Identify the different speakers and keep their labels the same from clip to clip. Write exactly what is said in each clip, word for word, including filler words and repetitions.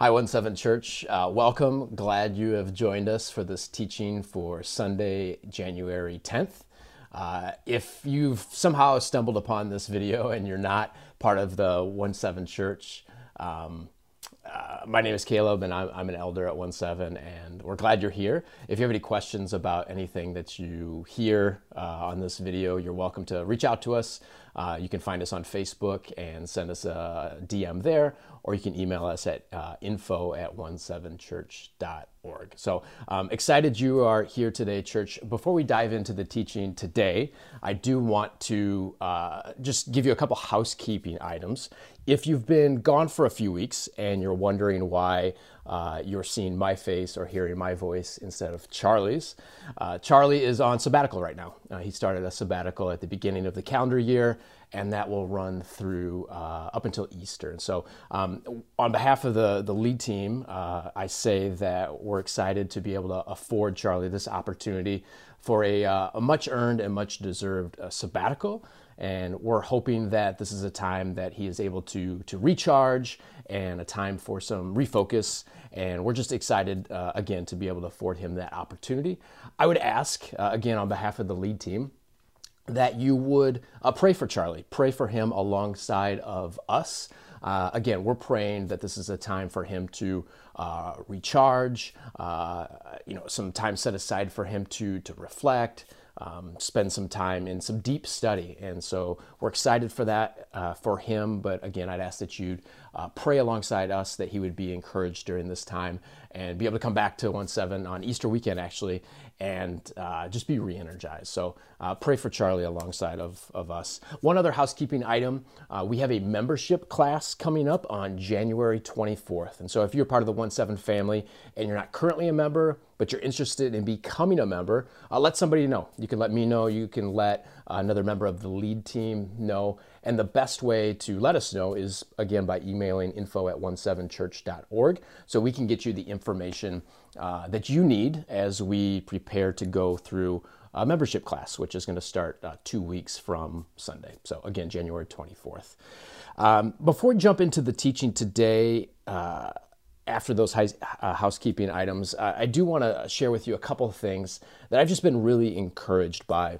Speaker 1: Hi, One Seven Church. Uh, welcome. Glad you have joined us for this teaching for Sunday, January tenth. Uh, if you've somehow stumbled upon this video and you're not part of the One Seven Church, um, uh, my name is Caleb and I'm, I'm an elder at One Seven, and we're glad you're here. If you have any questions about anything that you hear uh, on this video, you're welcome to reach out to us. Uh, you can find us on Facebook and send us a D M there, or you can email us at uh, info at one seven church dot org. So um, excited you are here today, church. Before we dive into the teaching today, I do want to uh, just give you a couple housekeeping items. If you've been gone for a few weeks and you're wondering why uh, you're seeing my face or hearing my voice instead of Charlie's, uh, Charlie is on sabbatical right now. Uh, he started a sabbatical at the beginning of the calendar year, and that will run through uh, up until Easter. And so um, on behalf of the, the lead team, uh, I say that we're excited to be able to afford Charlie this opportunity for a, uh, a much earned and much deserved uh, sabbatical. And we're hoping that this is a time that he is able to, to recharge and a time for some refocus. And we're just excited, uh, again, to be able to afford him that opportunity. I would ask, uh, again, on behalf of the lead team, that you would uh, pray for Charlie, pray for him alongside of us. Uh, again, we're praying that this is a time for him to uh, recharge, uh, you know, some time set aside for him to, to reflect, um, spend some time in some deep study. And so we're excited for that uh, for him. But again, I'd ask that you'd uh, pray alongside us that he would be encouraged during this time and be able to come back to One Seven on Easter weekend, actually, and uh, just be re-energized. So uh, pray for Charlie alongside of, of us. One other housekeeping item, uh, we have a membership class coming up on January twenty-fourth. And so if you're part of the One Seven family and you're not currently a member, but you're interested in becoming a member, uh, let somebody know. You can let me know. You can let uh, another member of the lead team know. And the best way to let us know is, again, by emailing info at one seven church dot org, so we can get you the information uh, that you need as we prepare to go through a membership class, which is going to start uh, two weeks from Sunday. So again, January twenty-fourth. Um, before we jump into the teaching today, uh, after those high, uh, housekeeping items, uh, I do want to share with you a couple of things that I've just been really encouraged by.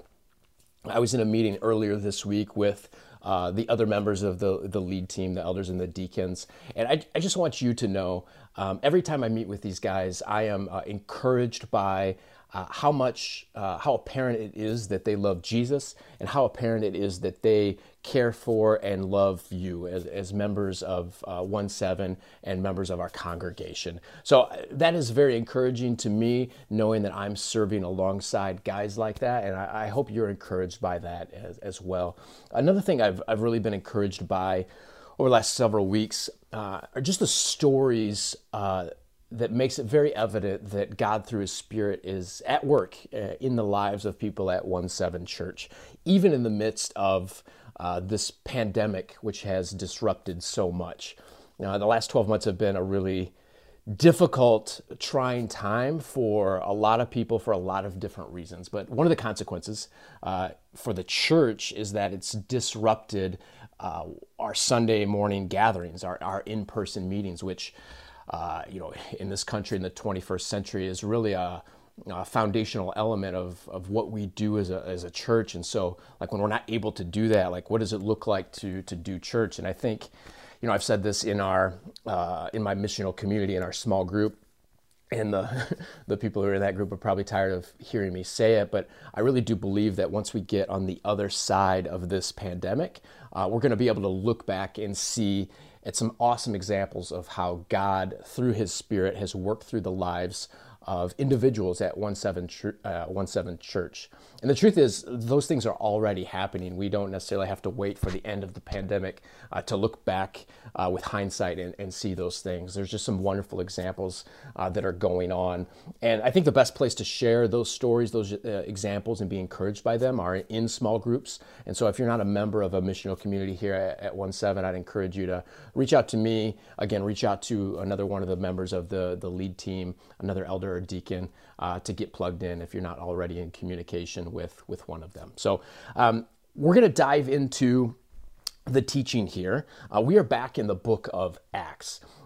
Speaker 1: I was in a meeting earlier this week with uh, the other members of the, the lead team, the elders and the deacons. And I, I just want you to know, um, every time I meet with these guys, I am uh, encouraged by uh, how much, uh, how apparent it is that they love Jesus, and how apparent it is that they care for and love you as, as members of uh, One Seven and members of our congregation. So uh, that is very encouraging to me, knowing that I'm serving alongside guys like that, and I, I hope you're encouraged by that as, as well. Another thing I've, I've really been encouraged by over the last several weeks uh, are just the stories uh, that makes it very evident that God, through His Spirit, is at work uh, in the lives of people at One Seven Church, even in the midst of uh, this pandemic, which has disrupted so much. Now, the last twelve months have been a really difficult, trying time for a lot of people for a lot of different reasons. But one of the consequences uh, for the church is that it's disrupted uh, our Sunday morning gatherings, our, our in-person meetings, which Uh, you know, in this country in the twenty-first century is really a, a foundational element of, of what we do as a, as a church. And so, like, when we're not able to do that, like, what does it look like to, to do church? And I think, you know, I've said this in our, uh, in my missional community, in our small group, and the, the people who are in that group are probably tired of hearing me say it, but I really do believe that once we get on the other side of this pandemic, uh, we're going to be able to look back and see at some awesome examples of how God, through His Spirit, has worked through the lives of individuals at One Seven, uh, One Seven Church. And the truth is, those things are already happening. We don't necessarily have to wait for the end of the pandemic uh, to look back uh, with hindsight and, and see those things. There's just some wonderful examples uh, that are going on. And I think the best place to share those stories, those uh, examples, and be encouraged by them are in small groups. And so if you're not a member of a missional community here at, at One Seven, I'd encourage you to reach out to me. Again, reach out to another one of the members of the, the lead team, another elder or deacon, uh, to get plugged in if you're not already in communication with, with one of them. So um, we're going to dive into the teaching here. Uh, we are back in the book of Acts.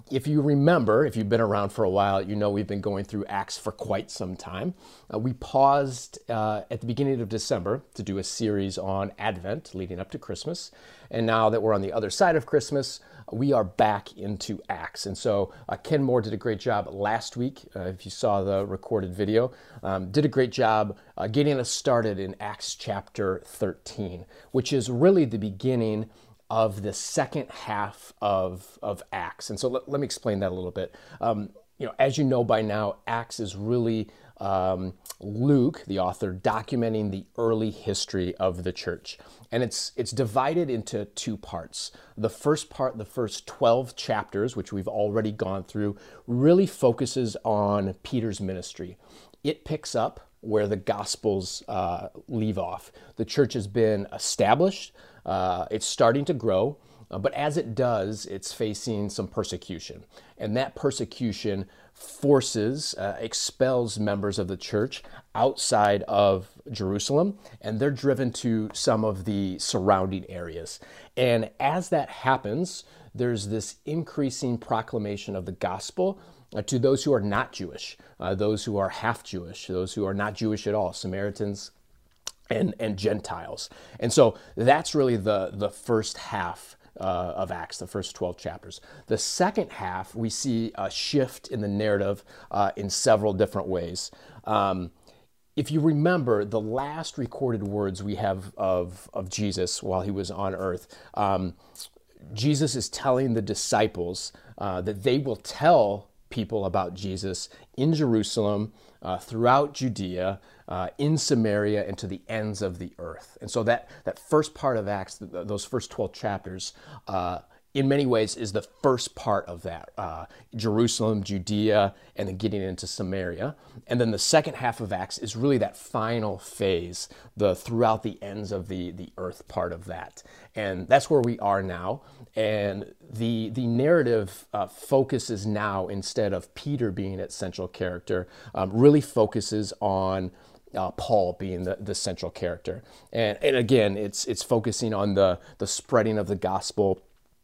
Speaker 1: if you remember, if you've been around for a while, you know we've been going through Acts for quite some time. Uh, we paused uh, at the beginning of December to do a series on Advent leading up to Christmas. And now that we're on the other side of Christmas, we are back into Acts. And so uh, Ken Moore did a great job last week, uh, if you saw the recorded video, um, did a great job uh, getting us started in Acts chapter thirteen, which is really the beginning of the second half of, of Acts. And so let, let me explain that a little bit. Um, you know, as you know by now, Acts is really um, Luke, the author, documenting the early history of the church. And it's it's divided into two parts. The first part, the first twelve chapters, which we've already gone through, really focuses on Peter's ministry. It picks up where the Gospels uh, leave off. The church has been established. Uh, it's starting to grow, uh, but as it does, it's facing some persecution. And that persecution forces, uh, expels members of the church outside of Jerusalem, and they're driven to some of the surrounding areas. And as that happens, there's this increasing proclamation of the gospel uh, to those who are not Jewish, uh, those who are half Jewish, those who are not Jewish at all, Samaritans, and and Gentiles. And so that's really the, the first half uh, of Acts, the first twelve chapters. The second half, we see a shift in the narrative uh, in several different ways. Um, if you remember, the last recorded words we have of, of Jesus while he was on earth, um, Jesus is telling the disciples uh, that they will tell people about Jesus in Jerusalem, uh, throughout Judea, uh, in Samaria, and to the ends of the earth. And so that, that first part of Acts, those first twelve chapters, uh, in many ways is the first part of that. Uh, Jerusalem, Judea, and then getting into Samaria. And then the second half of Acts is really that final phase, the throughout the ends of the, the earth part of that. And that's where we are now. And the, the narrative uh, focuses now, instead of Peter being its central character, um, really focuses on Uh, Paul being the, the central character. And, and again, it's it's focusing on the, the spreading of the gospel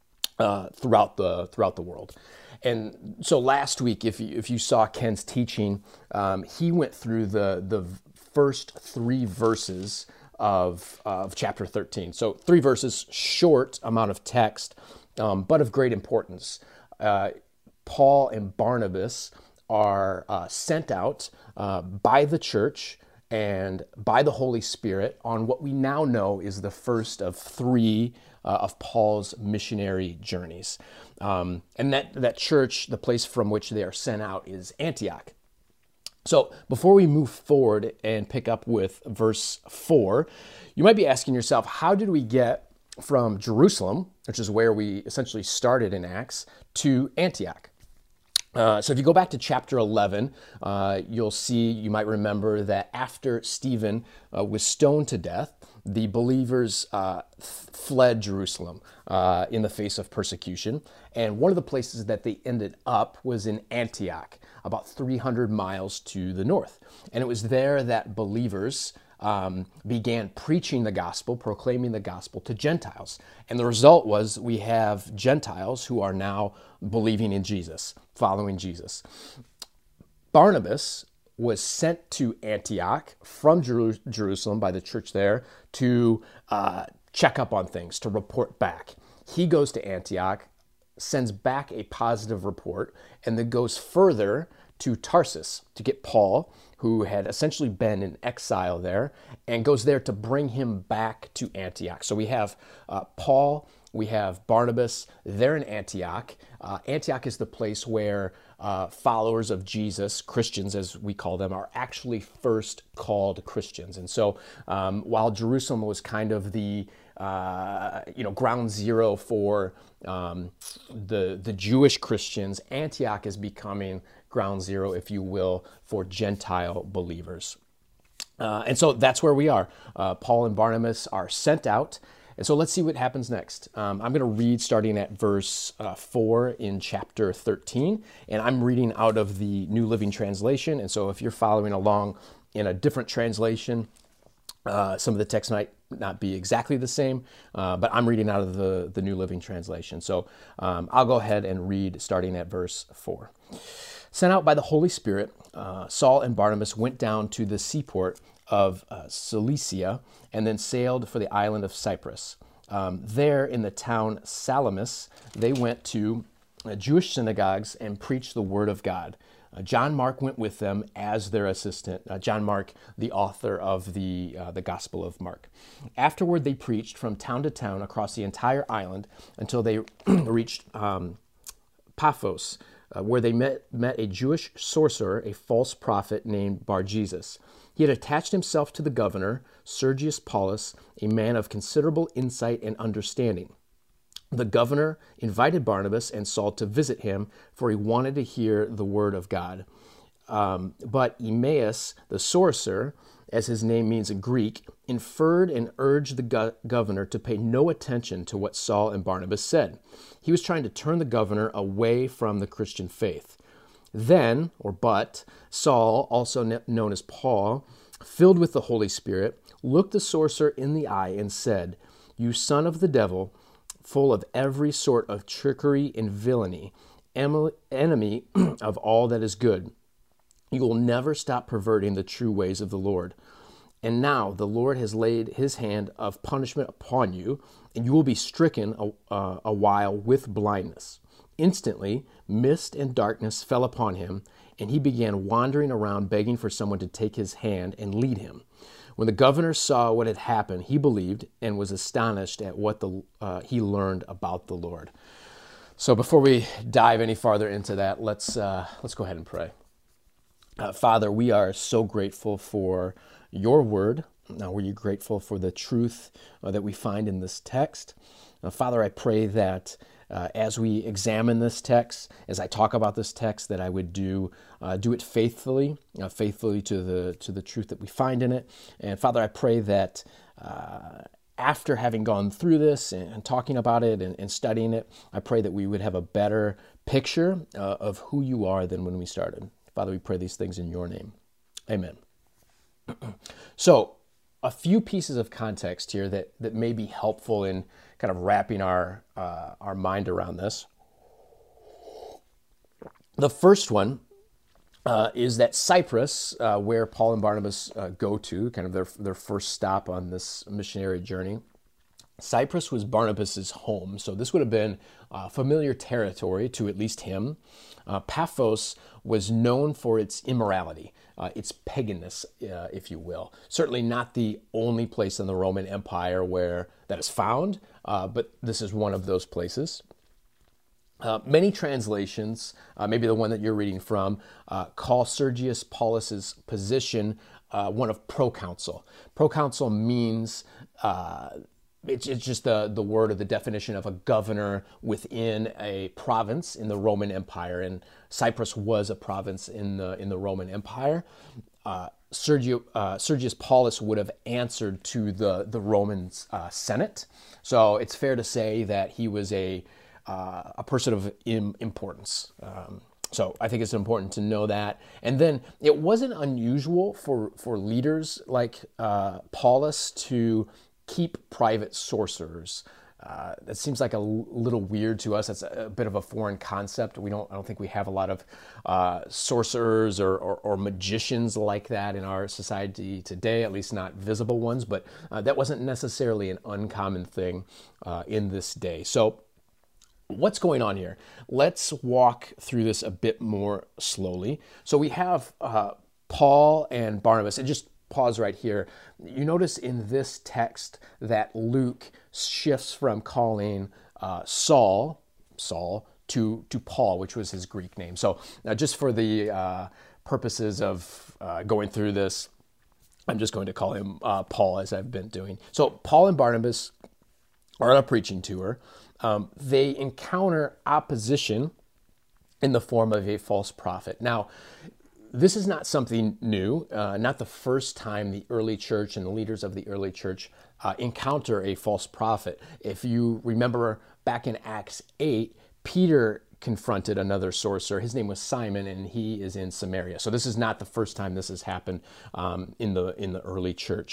Speaker 1: uh, throughout the throughout the world. And so last week, if you, if you saw Ken's teaching, um, he went through the, the first three verses of, of chapter thirteen. So three verses, short amount of text, um, but of great importance. Uh, Paul and Barnabas are uh, sent out uh, by the church and by the Holy Spirit on what we now know is the first of three uh, of Paul's missionary journeys. Um, and that, that church, the place from which they are sent out, is Antioch. So before we move forward and pick up with verse four, you might be asking yourself, how did we get from Jerusalem, which is where we essentially started in Acts, to Antioch? Uh, so if you go back to chapter eleven, uh, you'll see, you might remember that after Stephen uh, was stoned to death, the believers uh, th- fled Jerusalem uh, in the face of persecution. And one of the places that they ended up was in Antioch, about three hundred miles to the north. And it was there that believers Um, began preaching the gospel, proclaiming the gospel to Gentiles. And the result was we have Gentiles who are now believing in Jesus, following Jesus. Barnabas was sent to Antioch from Jeru- Jerusalem by the church there to uh, check up on things, to report back. He goes to Antioch, sends back a positive report, and then goes further to Tarsus to get Paul, who had essentially been in exile there, and goes there to bring him back to Antioch. So we have uh, Paul, we have Barnabas, they're in Antioch. Uh, Antioch is the place where uh, followers of Jesus, Christians as we call them, are actually first called Christians. And so um, while Jerusalem was kind of the uh, you know ground zero for um, the the Jewish Christians, Antioch is becoming ground zero, if you will, for Gentile believers. Uh, and so that's where we are. Uh, Paul and Barnabas are sent out. And so let's see what happens next. Um, I'm going to read starting at verse uh, four in chapter thirteen. And I'm reading out of the New Living Translation. And so if you're following along in a different translation, Uh, some of the text might not be exactly the same, uh, but I'm reading out of the, the New Living Translation. So um, I'll go ahead and read starting at verse four. Sent out by the Holy Spirit, uh, Saul and Barnabas went down to the seaport of uh, Cilicia and then sailed for the island of Cyprus. Um, there in the town Salamis, they went to uh, Jewish synagogues and preached the word of God. Uh, John Mark went with them as their assistant. Uh, John Mark, the author of the, uh, the Gospel of Mark. Afterward, they preached from town to town across the entire island until they reached um, Paphos, uh, where they met, met a Jewish sorcerer, a false prophet named Bar-Jesus. He had attached himself to the governor, Sergius Paulus, a man of considerable insight and understanding. The governor invited Barnabas and Saul to visit him, for he wanted to hear the word of God. Um, but Emmaus, the sorcerer, as his name means in Greek, inferred and urged the go- governor to pay no attention to what Saul and Barnabas said. He was trying to turn the governor away from the Christian faith. Then, or but, Saul, also known as Paul, filled with the Holy Spirit, looked the sorcerer in the eye and said, "You son of the devil, full of every sort of trickery and villainy, enemy of all that is good. You will never stop perverting the true ways of the Lord. And now the Lord has laid his hand of punishment upon you, and you will be stricken a, uh, a while with blindness." Instantly, mist and darkness fell upon him, and he began wandering around begging for someone to take his hand and lead him. When the governor saw what had happened, he believed and was astonished at what the, uh, he learned about the Lord. So before we dive any farther into that, let's, uh, let's go ahead and pray. Uh, Father, we are so grateful for your word. Now, we're grateful for the truth uh, that we find in this text. Uh, Father, I pray that uh, as we examine this text, as I talk about this text, that I would do uh, do it faithfully, uh, faithfully to the to the truth that we find in it. And Father, I pray that uh, after having gone through this and, and talking about it and, and studying it, I pray that we would have a better picture uh, of who you are than when we started. Father, we pray these things in your name. Amen. So, a few pieces of context here that, that may be helpful in kind of wrapping our, uh, our mind around this. The first one uh, is that Cyprus, uh, where Paul and Barnabas uh, go to, kind of their, their first stop on this missionary journey, Cyprus was Barnabas's home, so this would have been uh, familiar territory to at least him. Uh, Paphos was known for its immorality, uh, its paganness, uh, if you will. Certainly not the only place in the Roman Empire where that is found, uh, but this is one of those places. Uh, many translations, uh, maybe the one that you're reading from, uh, call Sergius Paulus's position uh, one of proconsul. Proconsul means uh, It's, it's just the, the word or the definition of a governor within a province in the Roman Empire. And Cyprus was a province in the in the Roman Empire. Uh, Sergio, uh, Sergius Paulus would have answered to the, the Roman uh, Senate. So it's fair to say that he was a, uh, a person of im- importance. Um, So I think it's important to know that. And then it wasn't unusual for, for leaders like uh, Paulus to keep private sorcerers. Uh, that seems like a l- little weird to us. That's a, a bit of a foreign concept. We don't. I don't think we have a lot of uh, sorcerers or, or, or magicians like that in our society today. At least not visible ones. But uh, that wasn't necessarily an uncommon thing uh, in this day. So, what's going on here? Let's walk through this a bit more slowly. So we have uh, Paul and Barnabas, and just pause right here. You notice in this text that Luke shifts from calling uh, Saul, Saul, to, to Paul, which was his Greek name. So uh, just for the uh, purposes of uh, going through this, I'm just going to call him uh, Paul, as I've been doing. So Paul and Barnabas are on a preaching tour. Um, they encounter opposition in the form of a false prophet. Now, this is not something new, uh, not the first time the early church and the leaders of the early church uh, encounter a false prophet. If you remember back in Acts eight, Peter confronted another sorcerer. His name was Simon, and he is in Samaria. So this is not the first time this has happened um, in the in the early church.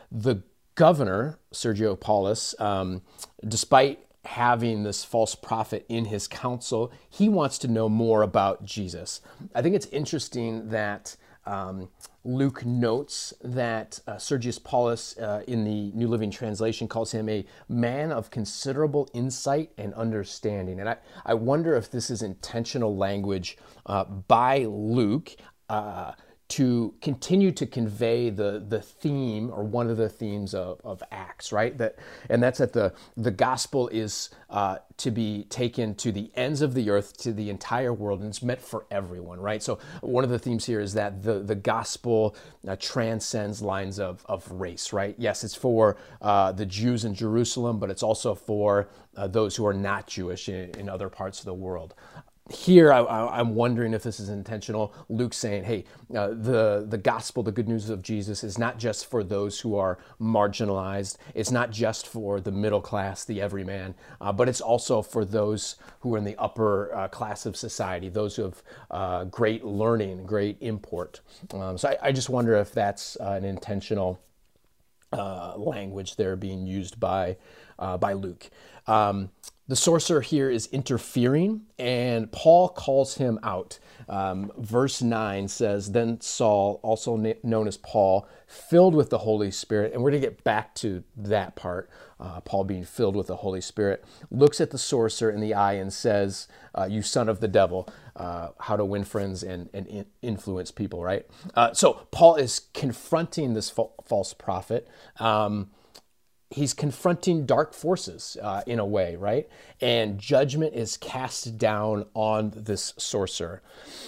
Speaker 1: the governor, Sergio Paulus, um, despite having this false prophet in his council, he wants to know more about Jesus. I think it's interesting that um, Luke notes that uh, Sergius Paulus uh, in the New Living Translation calls him a man of considerable insight and understanding. And I, I wonder if this is intentional language uh, by Luke uh, to continue to convey the the theme, or one of the themes of, of Acts, right? That, and that's that the the gospel is uh, to be taken to the ends of the earth, to the entire world, and it's meant for everyone, right? So one of the themes here is that the the gospel uh, transcends lines of of race, right? Yes, it's for uh, the Jews in Jerusalem, but it's also for uh, those who are not Jewish in, in other parts of the world. Here, I, I'm wondering if this is intentional. Luke saying, hey, uh, the, the gospel, the good news of Jesus is not just for those who are marginalized. It's not just for the middle class, the everyman, uh, but it's also for those who are in the upper uh, class of society, those who have uh, great learning, great import. Um, so I, I just wonder if that's uh, an intentional uh, language there being used by, uh, by Luke. Um, The sorcerer here is interfering, and Paul calls him out. Um, verse nine says, then Saul, also na- known as Paul, filled with the Holy Spirit, and we're going to get back to that part, uh, Paul being filled with the Holy Spirit, looks at the sorcerer in the eye and says, uh, you son of the devil, uh, how to win friends and, and in- influence people, right? Uh, so Paul is confronting this fa- false prophet. Um, He's confronting dark forces uh, in a way, right? And judgment is cast down on this sorcerer.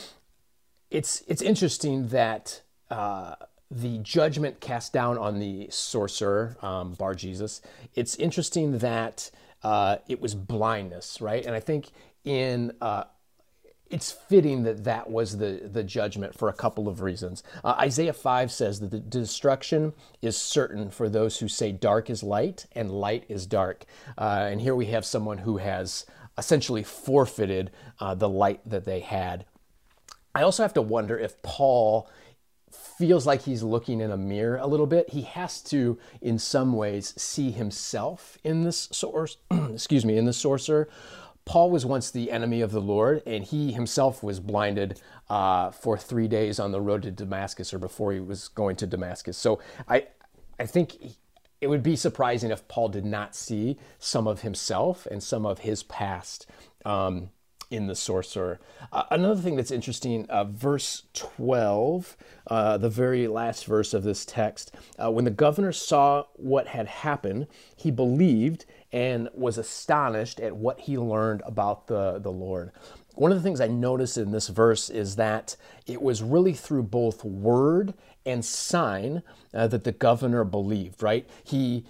Speaker 1: It's it's interesting that uh, the judgment cast down on the sorcerer, um, Bar Jesus. It's interesting that uh, it was blindness, right? And I think in uh, it's fitting that that was the, the judgment for a couple of reasons. Uh, Isaiah five says that the destruction is certain for those who say dark is light and light is dark. Uh, and here we have someone who has essentially forfeited uh, the light that they had. I also have to wonder if Paul feels like he's looking in a mirror a little bit. He has to, in some ways, see himself in this source, excuse me, in the sorcerer. Paul was once the enemy of the Lord, and he himself was blinded uh, for three days on the road to Damascus, or before he was going to Damascus. So I, I think it would be surprising if Paul did not see some of himself and some of his past um, in the sorcerer. Uh, another thing that's interesting, uh, verse twelve, uh, the very last verse of this text, uh, when the governor saw what had happened, he believed and was astonished at what he learned about the, the Lord. One of the things I noticed in this verse is that it was really through both word and sign uh, that the governor believed, right? He,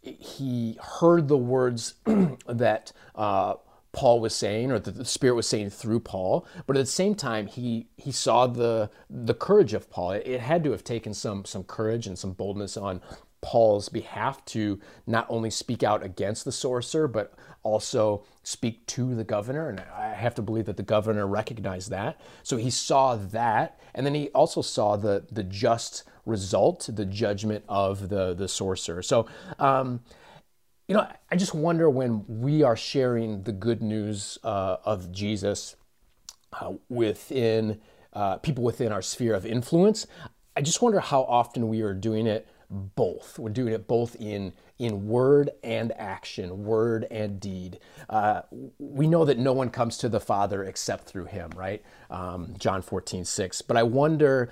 Speaker 1: he heard the words that uh, Paul was saying, or that the Spirit was saying through Paul, but at the same time, he he saw the the courage of Paul. It, it had to have taken some some courage and some boldness on Paul's behalf to not only speak out against the sorcerer, but also speak to the governor. And I have to believe that the governor recognized that. So he saw that, and then he also saw the the just result, the judgment of the the sorcerer. So. Um, You know, I just wonder, when we are sharing the good news uh, of Jesus uh, within uh, people within our sphere of influence, I just wonder how often we are doing it both. We're doing it both in in word and action, word and deed. Uh, we know that no one comes to the Father except through him, right? Um, John fourteen six. But I wonder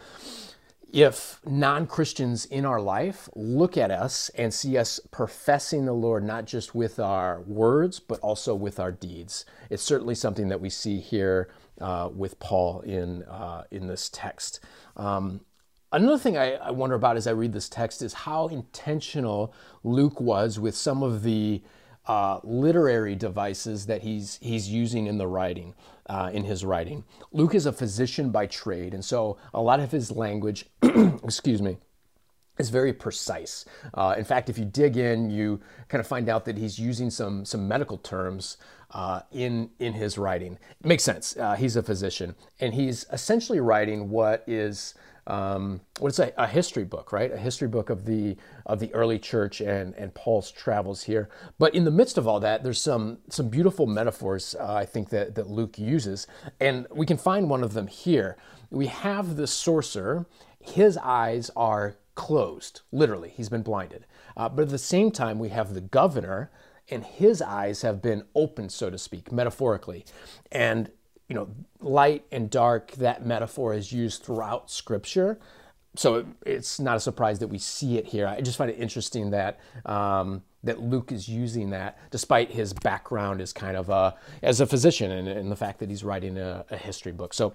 Speaker 1: if non-Christians in our life look at us and see us professing the Lord, not just with our words, but also with our deeds. It's certainly something that we see here uh, with Paul in uh, in this text. Um, another thing I, I wonder about as I read this text is how intentional Luke was with some of the uh, literary devices that he's he's using in the writing. Uh, in his writing. Luke is a physician by trade, and so a lot of his language, excuse me, is very precise. Uh, in fact, if you dig in, you kind of find out that he's using some some medical terms uh, in in his writing. It makes sense. Uh, he's a physician, and he's essentially writing what is um, what's a, a history book, right? A history book of the of the early church and and Paul's travels here. But in the midst of all that, there's some some beautiful metaphors uh, I think that that Luke uses, and we can find one of them here. We have the sorcerer; his eyes are closed, literally. He's been blinded. Uh, but at the same time, we have the governor, and his eyes have been opened, so to speak, metaphorically, and you know, light and dark, that metaphor is used throughout Scripture. So it, it's not a surprise that we see it here. I just find it interesting that um, that Luke is using that, despite his background as kind of a, as a physician, and, and the fact that he's writing a, a history book. So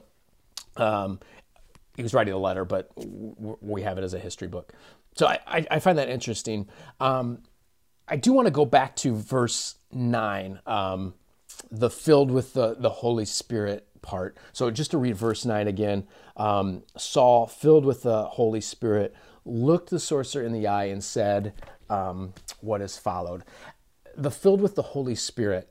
Speaker 1: um, he was writing a letter, but w- we have it as a history book. So I, I, I find that interesting. Um, I do want to go back to verse nine. Um, the filled with the, the Holy Spirit part. So just to read verse nine again, um, Saul, filled with the Holy Spirit, looked the sorcerer in the eye and said, um, what has followed. The filled with the Holy Spirit,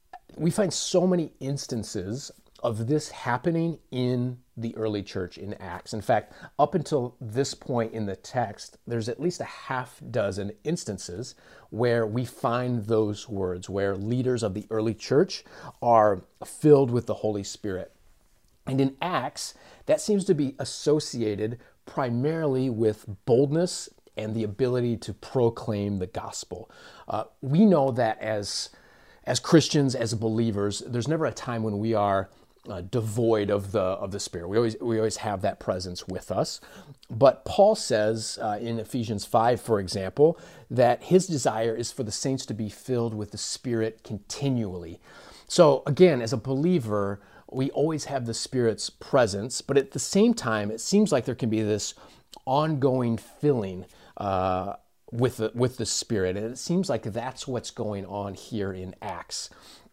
Speaker 1: we find so many instances of this happening in the early church in Acts. In fact, up until this point in the text, there's at least a half dozen instances where we find those words, where leaders of the early church are filled with the Holy Spirit. And in Acts, that seems to be associated primarily with boldness and the ability to proclaim the gospel. Uh, we know that as, as Christians, as believers, there's never a time when we are Uh, devoid of the of the Spirit. We always we always have that presence with us. But Paul says uh, in Ephesians five, for example, that his desire is for the saints to be filled with the Spirit continually. So again, as a believer, we always have the Spirit's presence, but at the same time, it seems like there can be this ongoing filling uh, with the, with the Spirit, and it seems like that's what's going on here in Acts.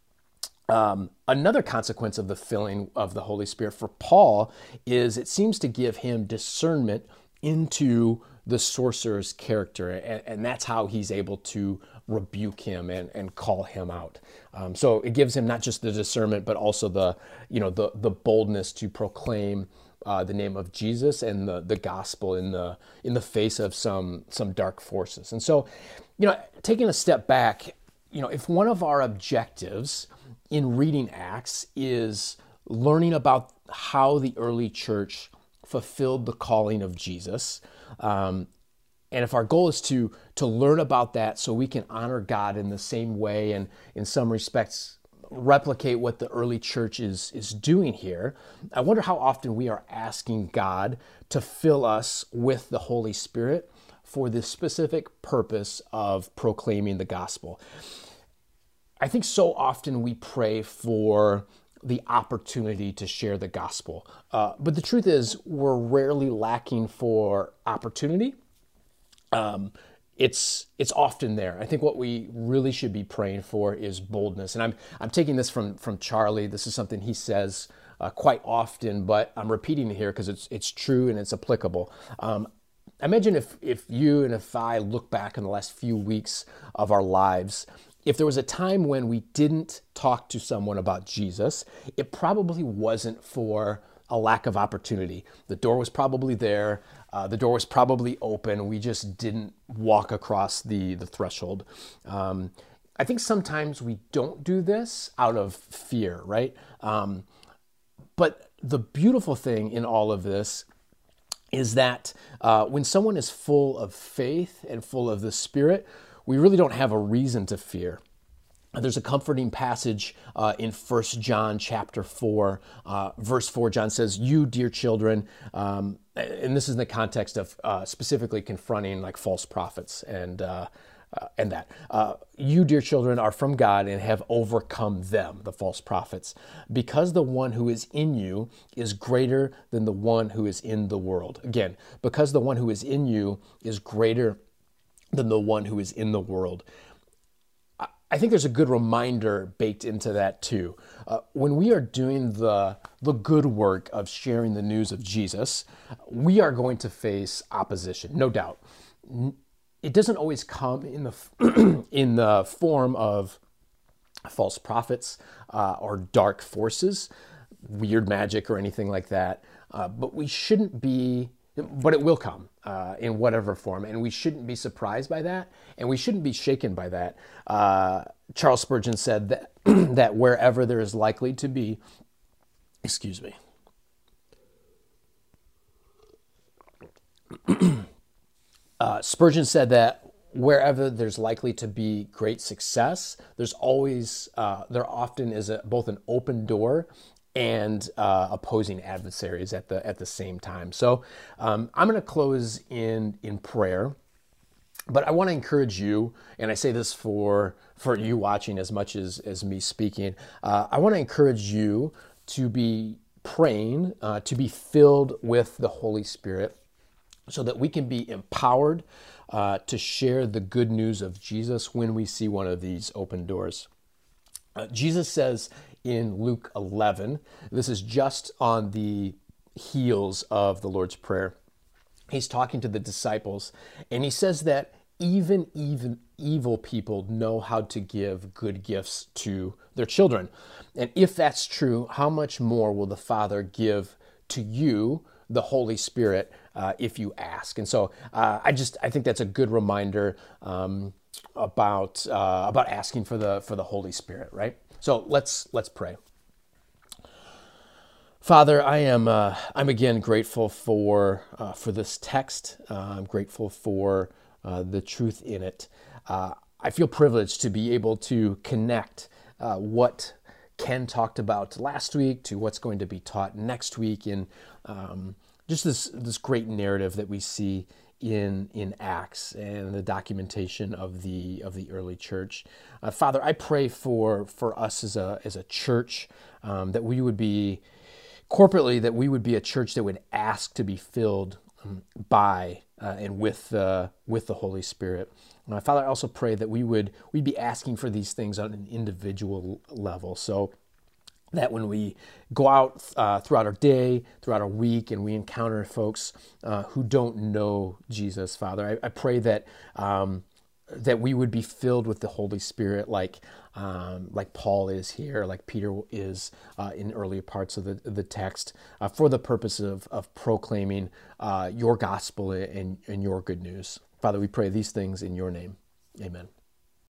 Speaker 1: Um, another consequence of the filling of the Holy Spirit for Paul is it seems to give him discernment into the sorcerer's character, and, and that's how he's able to rebuke him and, and call him out. Um, so it gives him not just the discernment, but also the you know the the boldness to proclaim uh, the name of Jesus and the the gospel in the in the face of some some dark forces. And so, you know, taking a step back, you know, if one of our objectives in reading Acts is learning about how the early church fulfilled the calling of Jesus, um, and if our goal is to to learn about that so we can honor God in the same way and in some respects replicate what the early church is is doing here, I wonder how often we are asking God to fill us with the Holy Spirit for the specific purpose of proclaiming the gospel. I think so often we pray for the opportunity to share the gospel. Uh, but the truth is, we're rarely lacking for opportunity. Um, it's it's often there. I think what we really should be praying for is boldness. And I'm I'm taking this from from Charlie. This is something he says uh, quite often, but I'm repeating it here because it's it's true and it's applicable. Um, imagine if if you and if I look back in the last few weeks of our lives. If there was a time when we didn't talk to someone about Jesus, it probably wasn't for a lack of opportunity. The door was probably there. Uh, the door was probably open. We just didn't walk across the, the threshold. Um, I think sometimes we don't do this out of fear, right? Um, but the beautiful thing in all of this is that uh, when someone is full of faith and full of the Spirit, we really don't have a reason to fear. There's a comforting passage uh, in First John chapter four, uh, verse four. John says, "You, dear children," um, and this is in the context of uh, specifically confronting like false prophets and uh, uh, and that. Uh, "You, dear children, are from God and have overcome them," the false prophets, "because the one who is in you is greater than the one who is in the world." Again, because the one who is in you is greater than the one who is in the world. I think there's a good reminder baked into that too. Uh, when we are doing the, the good work of sharing the news of Jesus, we are going to face opposition, no doubt. It doesn't always come in the in the form of false prophets uh, or dark forces, weird magic or anything like that. Uh, but we shouldn't be but it will come uh, in whatever form, and we shouldn't be surprised by that, and we shouldn't be shaken by that. Uh, Charles Spurgeon said that that wherever there is likely to be, excuse me, uh, Spurgeon said that wherever there's likely to be great success, there's always, uh, there often is a, both an open door and uh, opposing adversaries at the at the same time. So um, I'm going to close in in prayer, but I want to encourage you, and I say this for for you watching as much as as me speaking. Uh, I want to encourage you to be praying, uh, to be filled with the Holy Spirit, so that we can be empowered uh, to share the good news of Jesus when we see one of these open doors. Uh, Jesus says in Luke eleven, this is just on the heels of the Lord's Prayer. He's talking to the disciples, and he says that even even evil people know how to give good gifts to their children. And if that's true, how much more will the Father give to you the Holy Spirit uh, if you ask? And so uh, I just I think that's a good reminder um, about uh, about asking for the for the Holy Spirit, right? So let's let's pray. Father, I am uh, I'm again grateful for uh, for this text. Uh, I'm grateful for uh, the truth in it. Uh, I feel privileged to be able to connect uh, what Ken talked about last week to what's going to be taught next week in um, just this this great narrative that we see in in Acts and the documentation of the of the early church. Uh, Father, I pray for for us as a as a church um, that we would be corporately that we would be a church that would ask to be filled um, by uh, and with uh, with the Holy Spirit. Uh, Father, I also pray that we would we'd be asking for these things on an individual level. So that when we go out uh, throughout our day, throughout our week, and we encounter folks uh, who don't know Jesus, Father, I, I pray that um, that we would be filled with the Holy Spirit, like um, like Paul is here, like Peter is uh, in earlier parts of the the text, uh, for the purpose of of proclaiming uh, your gospel and, and your good news. Father, we pray these things in your name. Amen.